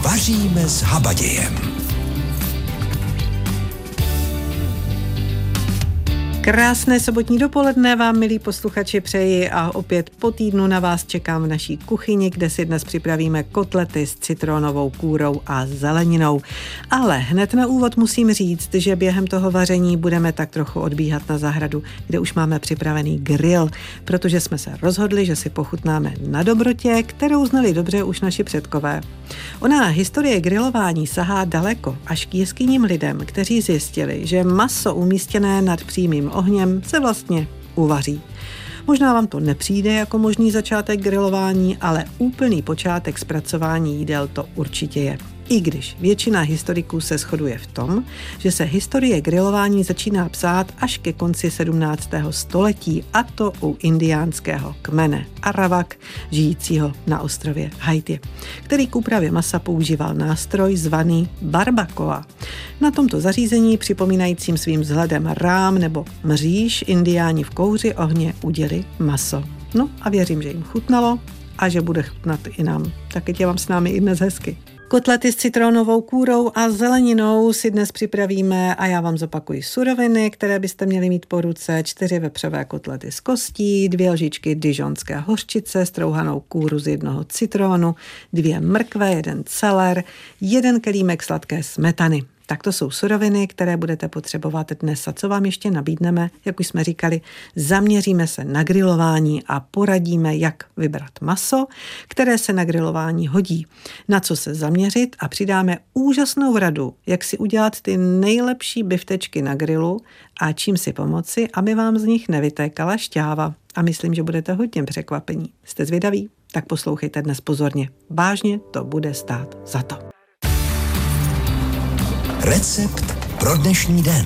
Vaříme s Habadějem. Krásné sobotní dopoledne vám, milí posluchači, přeji a opět po týdnu na vás čekám v naší kuchyni, kde si dnes připravíme kotlety s citronovou kůrou a zeleninou. Ale hned na úvod musím říct, že během toho vaření budeme tak trochu odbíhat na zahradu, kde už máme připravený grill, protože jsme se rozhodli, že si pochutnáme na dobrotě, kterou znali dobře už naši předkové. Ona historie grilování sahá daleko, až k jeskyním lidem, kteří zjistili, že maso umístěné nad přímým ohněm se vlastně uvaří. Možná vám to nepřijde jako možný začátek grilování, ale úplný počátek zpracování jídel to určitě je. I když většina historiků se shoduje v tom, že se historie grilování začíná psát až ke konci 17. století, a to u indiánského kmene Arawak, žijícího na ostrově Haiti, který k úpravě masa používal nástroj zvaný barbacoa. Na tomto zařízení, připomínajícím svým vzhledem rám nebo mříž, indiáni v kouři ohně uděli maso. No a věřím, že jim chutnalo a že bude chutnat i nám. Tak je vám s námi i dnes hezky. Kotlety s citronovou kůrou a zeleninou si dnes připravíme a já vám zopakuji suroviny, které byste měli mít po ruce: 4 vepřové kotlety z kostí, 2 lžičky dižonské hořčice, strouhanou kůru z 1 citronu, 2 mrkve, 1 celer, 1 kelímek sladké smetany. Tak to jsou suroviny, které budete potřebovat dnes. A co vám ještě nabídneme? Jak už jsme říkali, zaměříme se na grilování a poradíme, jak vybrat maso, které se na grilování hodí, na co se zaměřit, a přidáme úžasnou radu, jak si udělat ty nejlepší biftečky na grilu a čím si pomoci, aby vám z nich nevytékala šťáva. A myslím, že budete hodně překvapení. Jste zvědaví? Tak poslouchejte dnes pozorně. Vážně to bude stát za to. Recept pro dnešní den.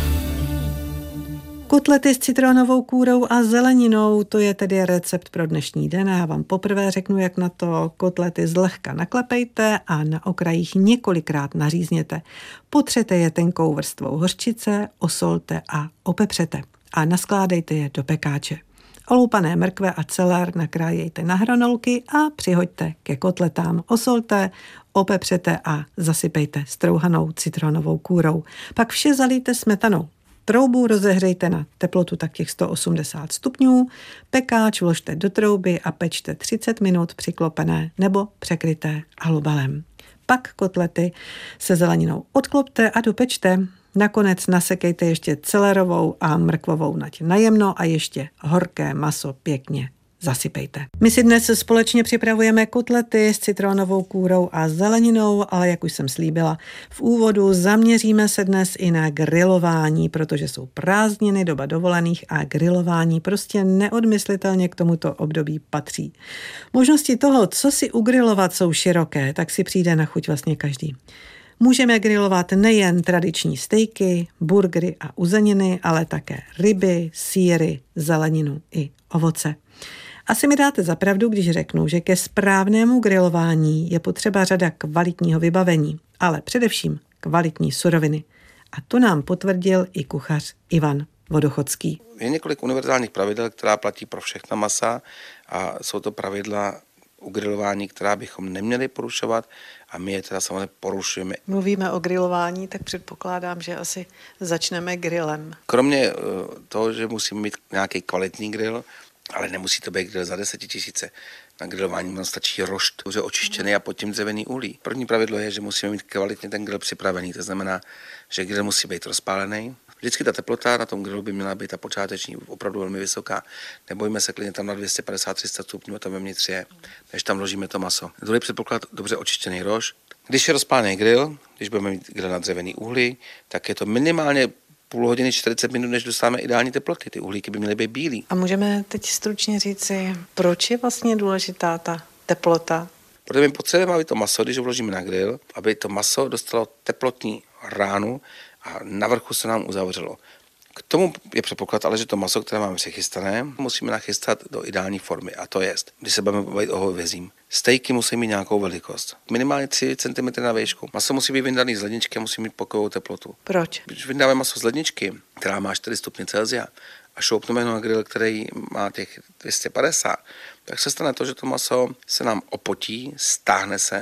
Kotlety s citronovou kůrou a zeleninou, to je tedy recept pro dnešní den. Já vám poprvé řeknu, jak na to. Kotlety zlehka naklepejte a na okrajích několikrát nařízněte. Potřete je tenkou vrstvou hořčice, osolte a opepřete. A naskládejte je do pekáče. Oloupané mrkve a celer nakrájejte na hranolky a přihoďte ke kotletám. Osolte, opepřete a zasypejte strouhanou citronovou kůrou. Pak vše zalijte smetanou. Troubu rozehřejte na teplotu tak těch 180 stupňů, pekáč vložte do trouby a pečte 30 minut přiklopené nebo překryté alubalem. Pak kotlety se zeleninou odklopte a dopečte. Nakonec nasekejte ještě celerovou a mrkvovou nať najemno a ještě horké maso pěkně zasypejte. My si dnes společně připravujeme kotlety s citronovou kůrou a zeleninou, ale jak už jsem slíbila v úvodu, zaměříme se dnes i na grilování, protože jsou prázdniny, doba dovolených a grilování prostě neodmyslitelně k tomuto období patří. Možnosti toho, co si ugrilovat, jsou široké, tak si přijde na chuť vlastně každý. Můžeme grilovat nejen tradiční stejky, burgery a uzeniny, ale také ryby, sýry, zeleninu i ovoce. Asi mi dáte za pravdu, když řeknu, že ke správnému grilování je potřeba řada kvalitního vybavení, ale především kvalitní suroviny. A to nám potvrdil i kuchař Ivan Vodochodský. Je několik univerzálních pravidel, která platí pro všechna masa, a jsou to pravidla u grilování, která bychom neměli porušovat, a my je teda samozřejmě porušujeme. Mluvíme o grilování, tak předpokládám, že asi začneme grillem. Kromě toho, že musíme mít nějaký kvalitní grill, ale nemusí to být grill za 10 000. Na grilování nám stačí rošt, dobře očištěný a pod tím dřevěný uhlí. První pravidlo je, že musíme mít kvalitně ten grill připravený, to znamená, že grill musí být rozpálený. Vždycky ta teplota na tom grillu by měla být ta počáteční opravdu velmi vysoká. Nebojíme se klidně tam na 250-300 stupňů a tam vevnitř je, než tam vložíme to maso. Druhý předpoklad, dobře očištěný rošt. Když je rozpálený grill, když budeme mít grill na dřevěný uhlí, tak je to minimálně půl hodiny, 40 minut, než dostáváme ideální teploty. Ty uhlíky by měly být bílý. A můžeme teď stručně říci, proč je vlastně důležitá ta teplota? Protože my potřebujeme, aby to maso, když ho vložíme na grill, aby to maso dostalo teplotní ránu a na vrchu se nám uzavřelo. K tomu je předpoklad, ale že to maso, které máme přichystané, musíme nachystat do ideální formy. A to je, když se budeme bavit o hovězím. Stejky musí mít nějakou velikost. Minimálně 3 cm na výšku. Maso musí být vyndaný z ledničky a musí mít pokojovou teplotu. Proč? Když vydáme maso z ledničky, která má 4 stupně Celsia, a šoupneme na grill, který má těch 250, tak se stane to, že to maso se nám opotí, stáhne se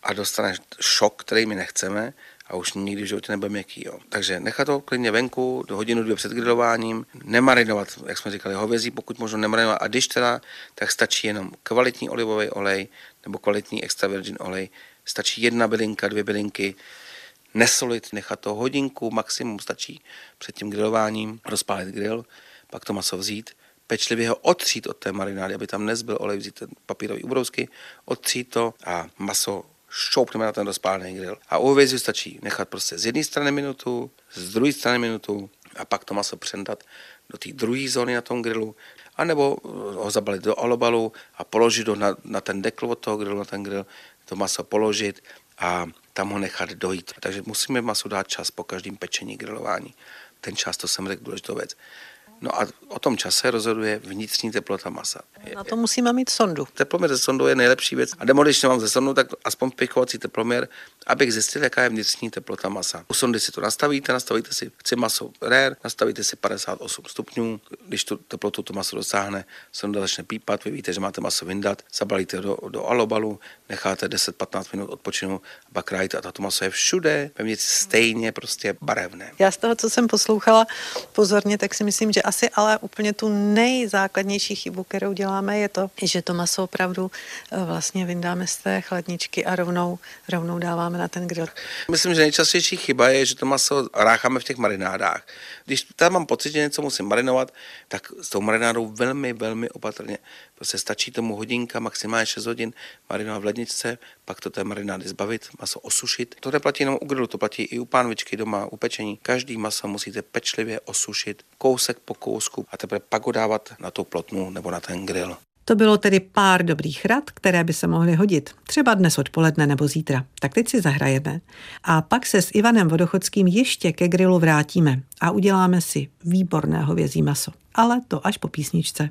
a dostaneš šok, který my nechceme a už nikdy v životě nebude měkký. Jo. Takže nechat to klidně venku, do hodinu, 2 před grilováním, nemarinovat, jak jsme říkali, hovězí, pokud možno nemarinovat. A když teda, tak stačí jenom kvalitní olivový olej nebo kvalitní extra virgin olej. Stačí 1 bylinka, 2 bylinky, nesolit, nechat to hodinku, maximum stačí před tím grilováním, rozpálit grill, pak to maso vzít, pečlivě ho otřít od té marinády, aby tam nezbyl olej, vzít ten papírový ubrousky, otřít to a maso šoupneme na ten rozpálený grill. A u hovězího stačí nechat prostě z jedné strany minutu, z druhé strany minutu a pak to maso přendat do té druhé zóny na tom grillu, anebo ho zabalit do alobalu a položit ho na ten dekl od toho grillu, na ten grill, to maso položit a tam ho nechat dojít. Takže musíme masu dát čas po každém pečení, grilování. Ten čas, to jsem řekl důležitou věc. No a o tom čase rozhoduje vnitřní teplota masa. Na to musíme mít sondu. Teploměr ze sondou je nejlepší věc. A nebo když nemám ze sondu, tak aspoň pichovací teploměr, abych zjistil, jaká je vnitřní teplota masa. U sondy si to nastavíte si, chci maso rare, nastavíte si 58 stupňů. Když tu teplotu to maso dosáhne, sonda začne pípat, vy víte, že máte maso vyndat, zabalíte do alobalu, necháte 10-15 minut odpočinout, pak krájíte a to maso je všude, vevnitř stejně prostě barevné. Já z toho, co jsem poslouchala pozorně, tak si myslím, že asi ale úplně tu nejzákladnější chybu, kterou děláme, je to, že to maso opravdu vlastně vyndáme z té chladničky a rovnou dáváme na ten grill. Myslím, že nejčastější chyba je, že to maso rácháme v těch marinádách. Když tam mám pocit, že něco musím marinovat, tak s tou marinádou velmi, velmi opatrně. Prostě stačí tomu hodinka, maximálně 6 hodin marinovat v ledničce, pak to té marinády zbavit, maso osušit. To neplatí jenom u grilu, to platí i u pánvičky doma, u pečení. Každý maso musíte pečlivě osušit, kousek po kousku a teprve pak ho dávat na tu plotnu nebo na ten grill. To bylo tedy pár dobrých rad, které by se mohly hodit. Třeba dnes odpoledne nebo zítra. Tak teď si zahrajeme. A pak se s Ivanem Vodochodským ještě ke grilu vrátíme a uděláme si výborné hovězí maso. Ale to až po písničce.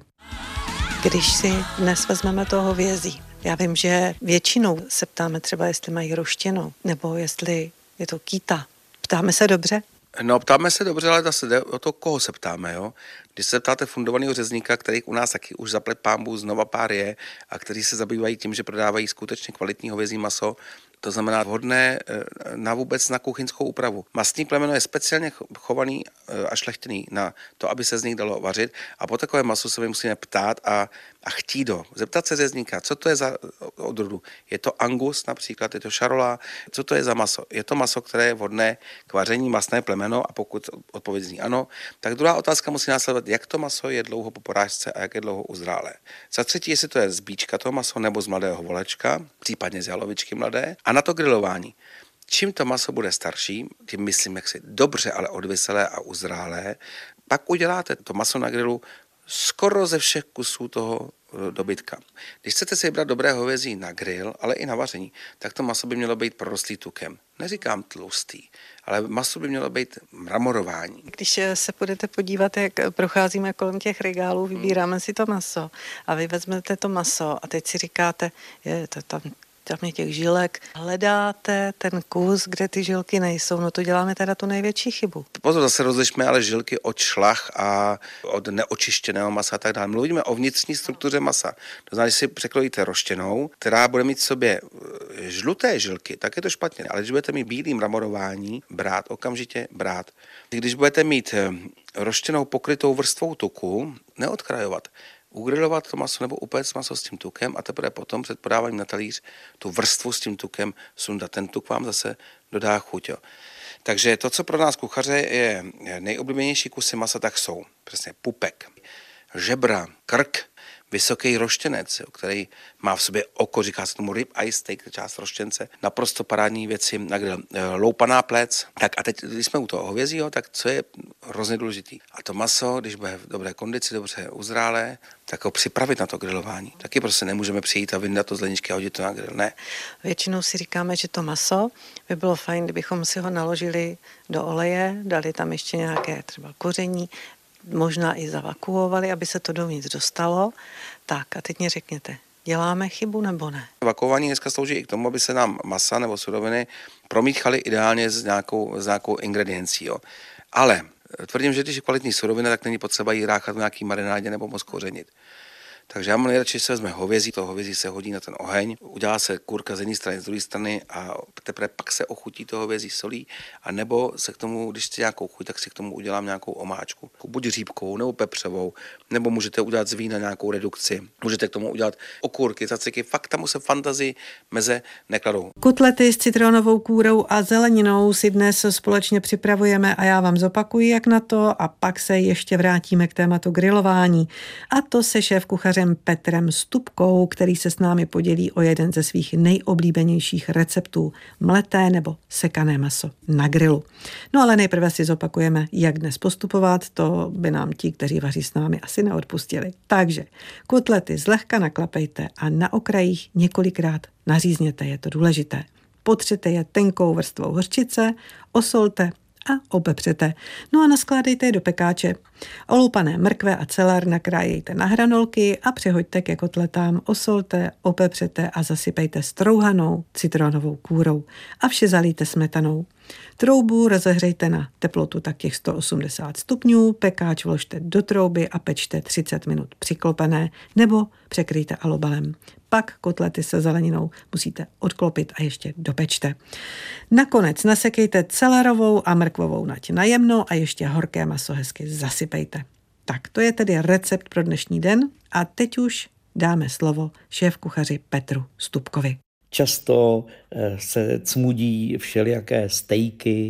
Když si dnes vezmeme to hovězí, já vím, že většinou se ptáme třeba, jestli mají roštěno, nebo jestli je to kýta. Ptáme se dobře? No, ptáme se dobře, ale zase jde o to, koho se ptáme, jo. Když se ptáte fundovaného řezníka, kterých u nás taky už zaplať pánbů znova pár je a kteří se zabývají tím, že prodávají skutečně kvalitní hovězí maso, to znamená vhodné na kuchyňskou úpravu. Masný plemeno je speciálně chovaný a šlechtěný na to, aby se z nich dalo vařit a po takové maso se musíme ptát a chtít ho. Zeptat se řezníka, co to je za odrůdu. Je to Angus například, je to Charolais, co to je za maso. Je to maso, které je vhodné k vaření, masné plemeno a pokud odpověď zní ano, tak druhá otázka musí následovat, jak to maso je dlouho po porážce a jak je dlouho uzrálé. Za třetí, jestli to je z bíčka toho maso nebo z mladého volečka, případně z jalovičky mladé. A na to grilování. Čím to maso bude starší, tím myslím, jak si dobře, ale odviselé a uzrálé, pak uděláte to maso na grilu skoro ze všech kusů toho dobytka. Když chcete si vybrat dobré hovězí na grill, ale i na vaření, tak to maso by mělo být prorostlý tukem. Neříkám tlustý, ale maso by mělo být mramorování. Když se budete podívat, jak procházíme kolem těch regálů, vybíráme si to maso a vy vezmete to maso a teď si říkáte, je to tam je těch žilek, hledáte ten kus, kde ty žilky nejsou, no to děláme teda tu největší chybu. Pozor, zase rozlišme ale žilky od šlach a od neočištěného masa a tak dále. Mluvíme o vnitřní struktuře masa. To znamená, když si překrojíte roštěnou, která bude mít v sobě žluté žilky, tak je to špatně. Ale když budete mít bílý mramorování, okamžitě brát. Když budete mít roštěnou pokrytou vrstvou tuku, neodkrajovat. Ugrilovat to maso nebo upéct maso s tím tukem a teprve potom před podáváním na talíř tu vrstvu s tím tukem sundat. Ten tuk vám zase dodá chuť. Jo. Takže to, co pro nás kuchaře je nejoblíbenější kusy masa, tak jsou přesně pupek, žebra, krk, vysoký roštěnec, který má v sobě oko, říká se tomu rib eye steak, část roštěnce, naprosto parádní věci na grill. Loupaná plec. Tak a teď, když jsme u toho hovězího, tak co je hrozně důležitý? A to maso, když bude v dobré kondici, dobře uzrálé, tak ho připravit na to grilování. Taky prostě nemůžeme přijít a vyndat to z ledničky a hodit to na grill, ne. Většinou si říkáme, že to maso by bylo fajn, kdybychom si ho naložili do oleje, dali tam ještě nějaké třeba koření, možná i zavakuovali, aby se to dovnitř dostalo. Tak a teď mě řekněte, děláme chybu nebo ne? Vakuování dneska slouží i k tomu, aby se nám masa nebo suroviny promíchaly ideálně s nějakou ingrediencí. Jo. Ale tvrdím, že když je kvalitní surovina, tak není potřeba jí ráchat v nějaký marinádě nebo moc kořenit. Takže já mám nejradši, se vezme hovězí, to hovězí se hodí na ten oheň, udělá se kurka z jedné strany, z druhé strany a teprve pak se ochutí to hovězí solí, a nebo se k tomu, když chci nějakou chuť, tak si k tomu udělám nějakou omáčku. Buď řípkovou, nebo pepřovou, nebo můžete udělat z vína nějakou redukci. Můžete k tomu udělat okurky, caciky, fakt tam se fantazii meze nekladou. Kotlety s citronovou kůrou a zeleninou si dnes společně připravujeme a já vám zopakuji, jak na to, a pak se ještě vrátíme k tématu grilování. A to se šéfkuchařem Petrem Stupkou, který se s námi podělí o jeden ze svých nejoblíbenějších receptů: mleté nebo sekané maso na grilu. No ale nejprve si zopakujeme, jak dnes postupovat, to by nám ti, kteří vaří s námi, asi neodpustili. Takže kotlety zlehka naklapejte a na okrajích několikrát nařízněte, je to důležité. Potřete je tenkou vrstvou hořčice, osolte a opepřete. No a naskládejte je do pekáče. Oloupané mrkve a celer nakrájejte na hranolky a přehoďte ke kotletám, osolte, opepřete a zasypejte strouhanou citronovou kůrou a vše zalijte smetanou. Troubu rozehřejte na teplotu tak těch 180 stupňů, pekáč vložte do trouby a pečte 30 minut přiklopené nebo překryjte alobalem. Pak kotlety se zeleninou musíte odklopit a ještě dopečte. Nakonec nasekejte celerovou a mrkvovou nať na jemno a ještě horké maso hezky zasypejte. Tak to je tedy recept pro dnešní den a teď už dáme slovo šéfkuchaři Petru Stupkovi. Často se cmudí všelijaké stejky,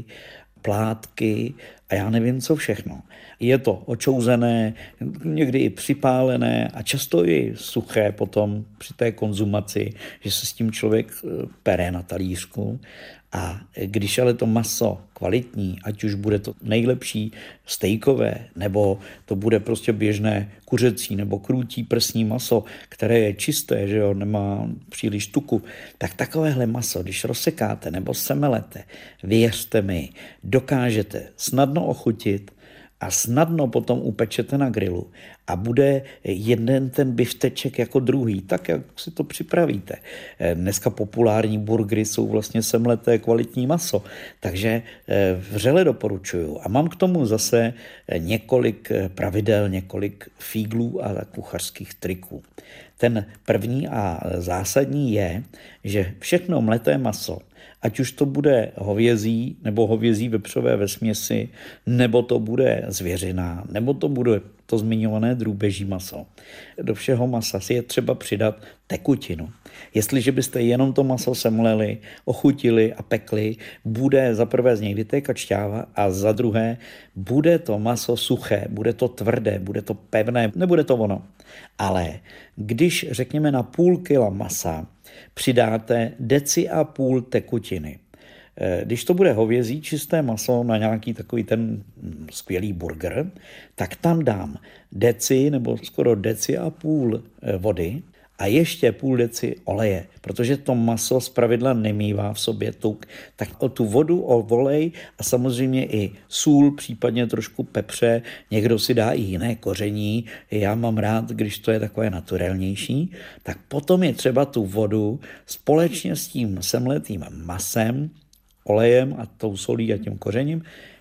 plátky a já nevím co všechno. Je to očouzené, někdy i připálené a často i suché potom při té konzumaci, že se s tím člověk pere na talířku. A když ale to maso kvalitní, ať už bude to nejlepší stejkové, nebo to bude prostě běžné kuřecí nebo krůtí prsní maso, které je čisté, že jo, nemá příliš tuku, tak takovéhle maso, když rozsekáte nebo semelete, věřte mi, dokážete snadno ochutit a snadno potom upečete na grilu a bude jeden ten bifteček jako druhý, tak jak si to připravíte. Dneska populární burgery jsou vlastně semleté kvalitní maso, takže vřele doporučuju. A mám k tomu zase několik pravidel, několik fíglů a kuchařských triků. Ten první a zásadní je, že všechno mleté maso, ať už to bude hovězí nebo hovězí vepřové ve směsi, nebo to bude zvěřina, nebo to bude to zmiňované drůbeží maso. Do všeho masa si je třeba přidat tekutinu. Jestliže byste jenom to maso semleli, ochutili a pekli, bude za prvé z něj vytékat šťáva a za druhé bude to maso suché, bude to tvrdé, bude to pevné, nebude to ono. Ale když řekněme na půl kila masa přidáte 1,5 deci tekutiny, když to bude hovězí čisté maso na nějaký takový ten skvělý burger, tak tam dám deci nebo skoro 1,5 deci vody a ještě 0,5 deci oleje, protože to maso zpravidla nemívá v sobě tuk, tak o tu vodu, o olej a samozřejmě i sůl, případně trošku pepře, někdo si dá i jiné koření, já mám rád, když to je takové naturálnější, tak potom je třeba tu vodu společně s tím semletým masem, olejem a tou solí a tím kořením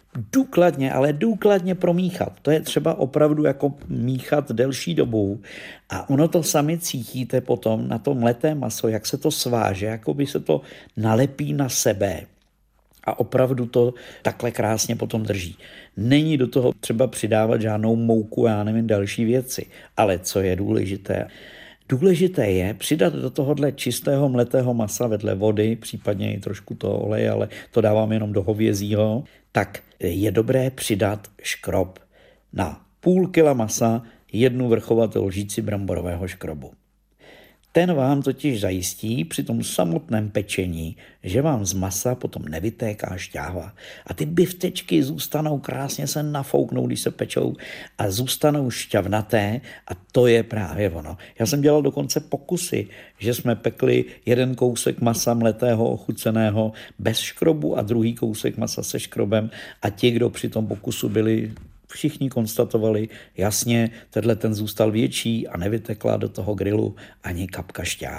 důkladně promíchat. To je třeba opravdu jako míchat delší dobu a ono to sami cítíte potom na to mleté maso, jak se to sváže, jako by se to nalepí na sebe a opravdu to takhle krásně potom drží. Není do toho třeba přidávat žádnou mouku, já nevím, další věci, ale co je důležité, důležité je přidat do tohohle čistého mletého masa vedle vody, případně i trošku toho oleje, ale to dávám jenom do hovězího, tak je dobré přidat škrob. Na 0,5 kila masa 1 vrchovatou lžíci bramborového škrobu. Ten vám totiž zajistí při tom samotném pečení, že vám z masa potom nevytéká šťáva. A ty biftečky zůstanou krásně se nafouknou, když se pečou a zůstanou šťavnaté a to je právě ono. Já jsem dělal dokonce pokusy, že jsme pekli jeden kousek masa mletého ochuceného bez škrobu a druhý kousek masa se škrobem a ti, kdo při tom pokusu byli, všichni konstatovali, jasně, tenhle ten zůstal větší a nevytekla do toho grilu ani kapka šťávy.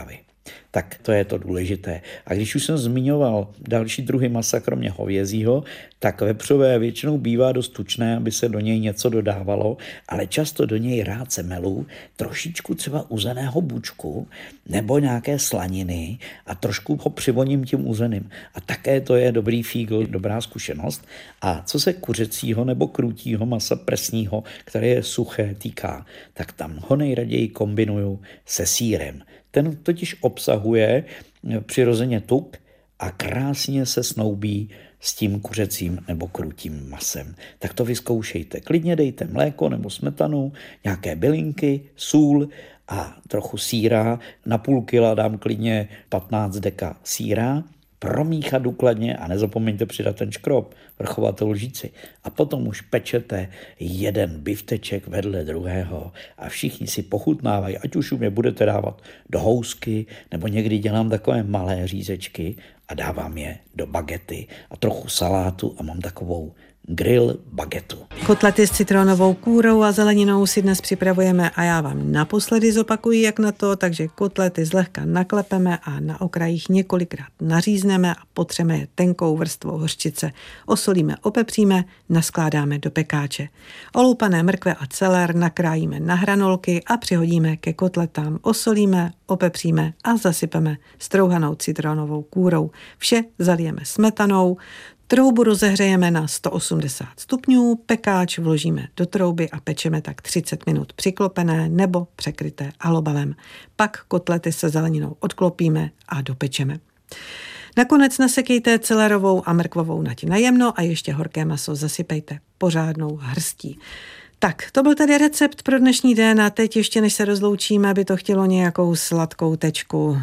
Tak to je to důležité. A když už jsem zmiňoval další druhy masa, kromě hovězího, tak vepřové většinou bývá dost tučné, aby se do něj něco dodávalo, ale často do něj rád semelu trošičku třeba uzeného bučku nebo nějaké slaniny a trošku ho přivoním tím uzeným. A také to je dobrý fígl, dobrá zkušenost. A co se kuřecího nebo krutího masa presního, které je suché, týká, tak tam ho nejraději kombinuju se sýrem. Ten totiž obsahuje přirozeně tuk a krásně se snoubí s tím kuřecím nebo krutím masem. Tak to vyzkoušejte. Klidně dejte mléko nebo smetanu, nějaké bylinky, sůl a trochu sýra. Na půl kila dám klidně 15 deka sýra. Promíchat důkladně a nezapomeňte přidat ten škrob, vrchovatou lžíci. A potom už pečete jeden bifteček vedle druhého a všichni si pochutnávají, ať už je budete dávat do housky, nebo někdy dělám takové malé řízečky a dávám je do bagety a trochu salátu a mám takovou grill bagetu. Kotlety s citronovou kůrou a zeleninou si dnes připravujeme a já vám naposledy zopakuji, jak na to, takže kotlety zlehka naklepeme a na okrajích několikrát nařízneme a potřeme je tenkou vrstvou hořčice. Osolíme, opepříme, naskládáme do pekáče. Oloupané mrkve a celer nakrájíme na hranolky a přihodíme ke kotletám. Osolíme, opepříme a zasypeme strouhanou citronovou kůrou. Vše zalijeme smetanou, troubu rozehřejeme na 180 stupňů, pekáč vložíme do trouby a pečeme tak 30 minut přiklopené nebo překryté alobalem. Pak kotlety se zeleninou odklopíme a dopečeme. Nakonec nasekejte celerovou a mrkvovou nať na jemno a ještě horké maso zasypejte pořádnou hrstí. Tak, to byl tedy recept pro dnešní den a teď ještě než se rozloučíme, by to chtělo nějakou sladkou tečku.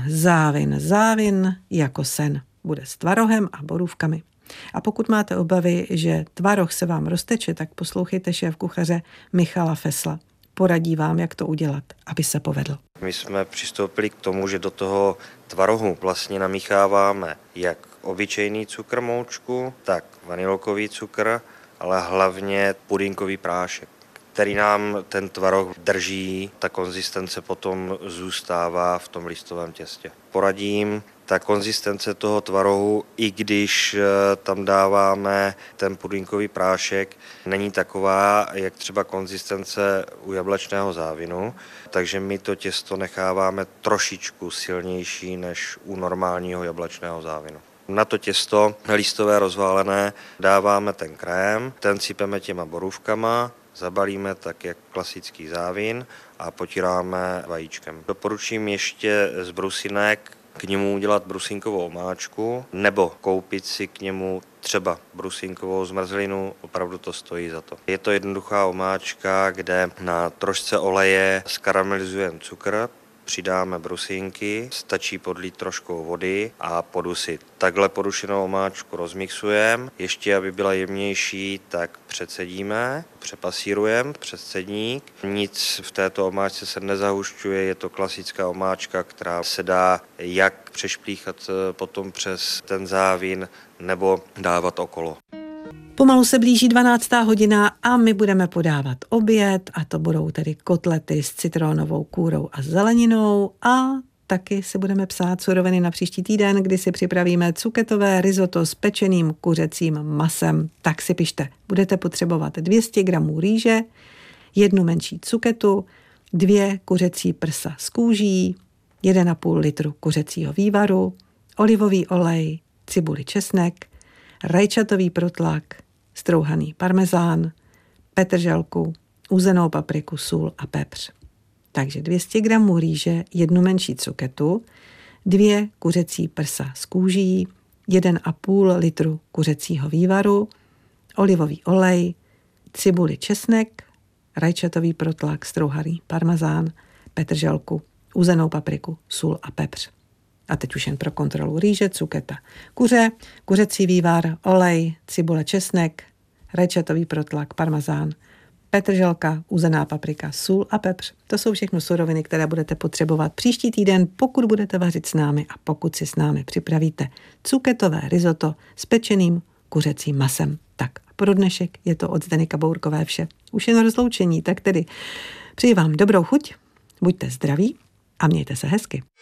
Závin jako sen. Bude s tvarohem a borůvkami. A pokud máte obavy, že tvaroh se vám rozteče, tak poslouchejte šéfkuchaře Michala Fesla. Poradí vám, jak to udělat, aby se povedl. My jsme přistoupili k tomu, že do toho tvarohu vlastně namícháváme jak obyčejný cukr moučku, tak vanilkový cukr, ale hlavně pudinkový prášek, který nám ten tvaroh drží, ta konzistence potom zůstává v tom listovém těstě. Poradím, ta konzistence toho tvarohu, i když tam dáváme ten pudinkový prášek, není taková, jak třeba konzistence u jablečného závinu, takže my to těsto necháváme trošičku silnější než u normálního jablečného závinu. Na to těsto listové rozválené dáváme ten krém, ten sypeme těma borůvkama, zabalíme tak jak klasický závin a potíráme vajíčkem. Doporučím ještě z brusinek k němu udělat brusinkovou omáčku nebo koupit si k němu třeba brusinkovou zmrzlinu, opravdu to stojí za to. Je to jednoduchá omáčka, kde na trošce oleje skaramelizujeme cukr, přidáme brusinky, stačí podlít troškou vody a podusit. Takhle podušenou omáčku rozmixujeme, ještě aby byla jemnější, tak předsedíme, přepasírujeme přes cedník. Nic v této omáčce se nezahušťuje, je to klasická omáčka, která se dá jak přešplíchat potom přes ten závin nebo dávat okolo. Pomalu se blíží 12. hodina a my budeme podávat oběd a to budou tedy kotlety s citronovou kůrou a zeleninou a taky si budeme psát suroviny na příští týden, kdy si připravíme cuketové risotto s pečeným kuřecím masem. Tak si pište, budete potřebovat 200 gramů rýže, 1 menší cuketu, 2 kuřecí prsa z kůží, 1,5 litru kuřecího vývaru, olivový olej, cibuli, česnek, rajčatový protlak, strouhaný parmezán, petrželku, uzenou papriku, sůl a pepř. Takže 200 gramů rýže, 1 menší cuketu, 2 kuřecí prsa z kůží, 1,5 litru kuřecího vývaru, olivový olej, cibuli, česnek, rajčatový protlak, strouhaný parmezán, petrželku, uzenou papriku, sůl a pepř. A teď už jen pro kontrolu rýže, cuketa, kuře, kuřecí vývar, olej, cibule, česnek, rajčatový protlak, parmezán, petrželka, uzená paprika, sůl a pepř. To jsou všechno suroviny, které budete potřebovat příští týden, pokud budete vařit s námi a pokud si s námi připravíte cuketové risotto s pečeným kuřecím masem. Tak pro dnešek je to od Zdeněka Bourkové vše. Už jen rozloučení, tak tedy přeji vám dobrou chuť, buďte zdraví a mějte se hezky.